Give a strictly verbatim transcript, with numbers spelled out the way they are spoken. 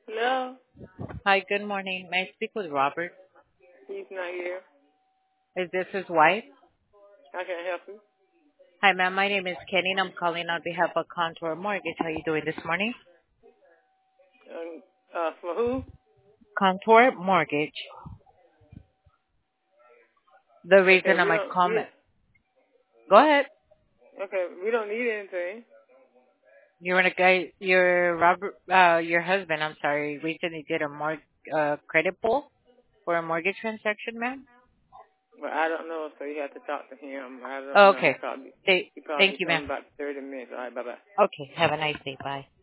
No, Hi, good morning. May I speak with Robert? he's not here. Is this his wife? I can't help you. Hi, ma'am. My name is Kenny, and I'm calling on behalf of Contour Mortgage. How are you doing this morning? Um, uh, for who? Contour Mortgage. The Okay, reason of we my don't. We comment. Go ahead. okay. We don't need anything. You're in a guy. Your Robert. Uh, your husband. I'm sorry. Recently did a mor- uh, credit pull for a mortgage transaction, ma'am. But I don't know, so you have to talk to him. I don't Oh, know. He okay. probably Th- he probably Thank be you, coming ma'am. about thirty minutes. All right, bye bye. Okay. Have a nice day. Bye.